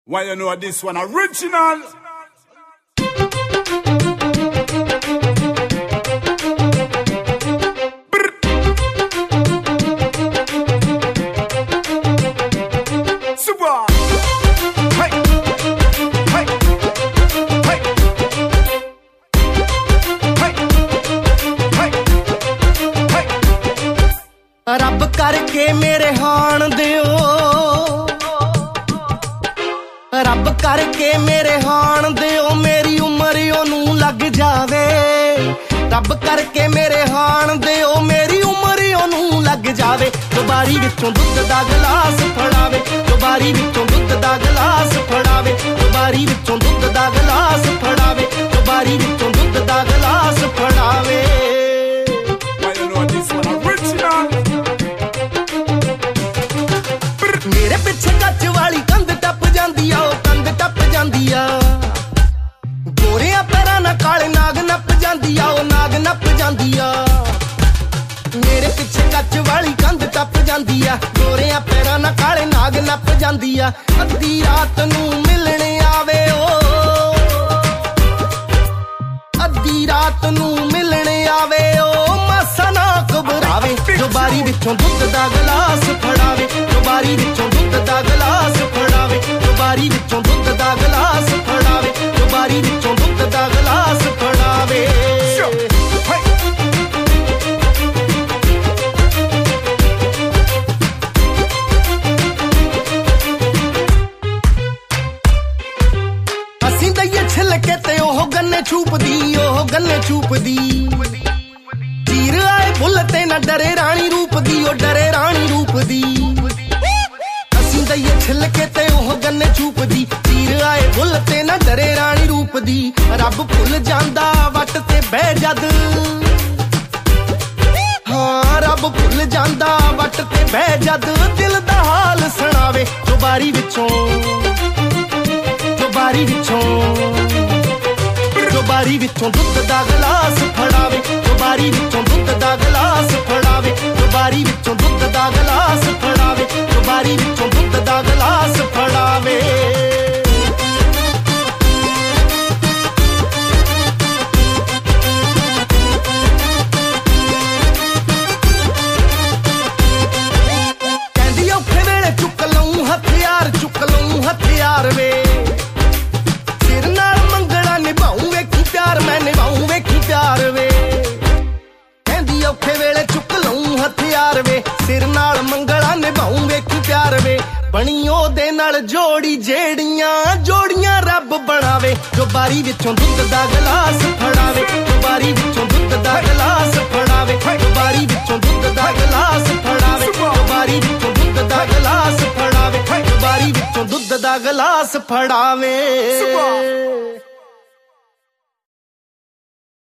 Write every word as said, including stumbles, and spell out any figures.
Why you know this one original? रब करके मेरे हाण दियो, रब करके मेरे हाण दियो, मेरी उम्र ओनू लग जावे। रब करके मेरे हाण दियो, मेरी उम्र ओनू लग जावे। दुबारी विचों दुध दा गिलास फड़ावे, दुबारी विचों दुध दा गिलास फड़ावे, दुबारी विचों दुध दा गिलास फड़ावे, दुबारी विचों दुध दा गिलास फड़ावे। मेरे पिछे कच वाली कंध टप जांदी आ, कंध टप जांदी आ। गोरियां पैरां नाल काले नाग नप जांदी आ, ओ नाग नप जांदी आ। मेरे पिछे कच वाली कंध टप जांदी आ, गोरियां पैरां नाल काले नाग नप जांदी आ। अद्धी रात नू मिलने आवे ओ, अद्धी रात नू मिलने आवे ओ, मासा ना घबरावे। दुबारी विचों दुध दा गिलास फड़ावे, दुबारी विचों दुध दा गिलास फड़ावे, दुबारी विचों दुध दा गिलास फड़ावे, दुबारी विचों दुध दा गिलास फड़ावे। असीं दईए छिलके ते ओह गन्ने छूपदी, ओह गन्ने छूपदी। चीर आए बुल ते ना डरे रानी रूप दी, ओ डरे रानी रूप दी। असीं दईए छिलके ते ओह गन्ने छूपदी, चीर आए बुल ते ना डरे रानी रूप दी। रब भुल जांदा वट ते बह जद, हाँ रब भुल जांदा वट ते बह जद, दिल दा हाल सुणावे। दुबारी विचों, दुबारी विचों, दुबारी विचों दुध दा गिलास फड़ावे, दुबारी विचों दुध दा गिलास फड़ावे, दुबारी विचों दुध दा गिलास फड़ावे, दुबारी विचों दुध दा गिलास फड़ावे। कहंदी औखे वेले चुक लऊं हथियार, चुक लऊं हथियार वे। सिर नाल मंगला निभाऊं वेखी प्यार, मैं निभाऊं वेखी प्यार वे। कहंदी औखे वेले चुक लऊं हथियार वे, सिर नाल मंगला निभाऊं वेखी प्यार वे। बनी ओदे नाल जोड़ी जेड़ियां, जोड़ियां रब बनावे। दुबारी विचों दुध दा गिलास फड़ावे, दुबारी विचों दुध दा गिलास फड़ावे, दुबारी विचों दुध दा गिलास फड़ावे, दुबारी विचों दुध दा गिलास फड़ावे, दुबारी विचों दुध दा गिलास फड़ावे।